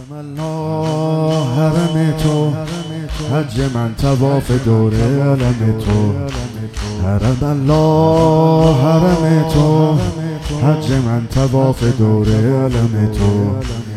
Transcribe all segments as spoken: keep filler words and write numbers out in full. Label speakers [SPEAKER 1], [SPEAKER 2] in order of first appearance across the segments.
[SPEAKER 1] حرم الله حرم تو، حج من طواف دور علم تو. حرم الله حرم تو، حج من طواف دور علم تو.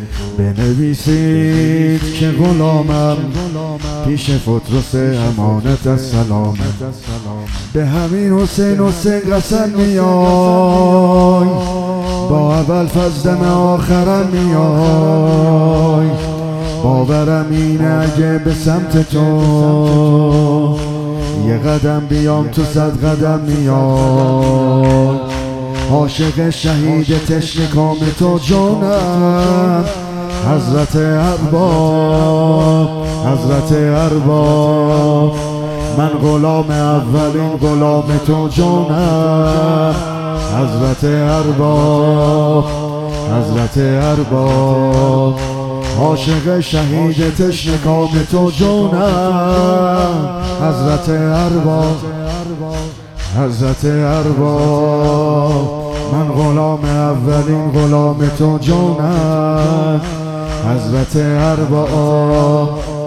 [SPEAKER 1] بنویسید که غلامم پیش فطرس امانت السلام. به همین حسین حسین قسم میای، با اول فضل آخرم میای. باورم اینه اگه به سمت تو یه قدم بیام تو صد قدم میای. عاشق شهید تشنه کام تو جانم، حضرت ارباب حضرت ارباب. من غلام اولین غلام تو جانم، حضرت ارباب حضرت ارباب. عاشق شهید تشنه کام تو جانم، حضرت ارباب حضرت ارباب. من غلام اولین غلام تو جانم، حضرت ارباب.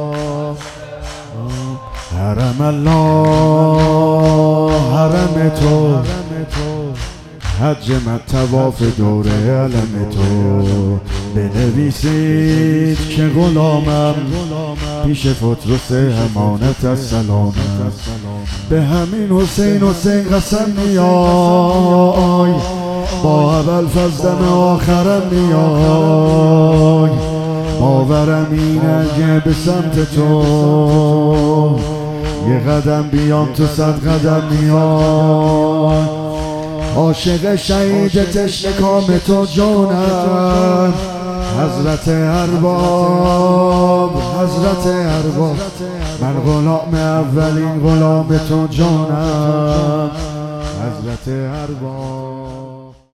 [SPEAKER 1] حرم الله حرم تو، حج من طواف دور علم تو. بنویسید که غلامم پیش فطرس امانت السلام. به همین حسین حسین قسم میای، با اول فضل آخرم میای. باورم اینه اگه به سمت تو یه قدم بیام تو صد قدم میای. عاشق شهید تشنه کام تو جانم، حضرت ارباب حضرت ارباب. من غلام اولین غلام تو جانم، حضرت ارباب.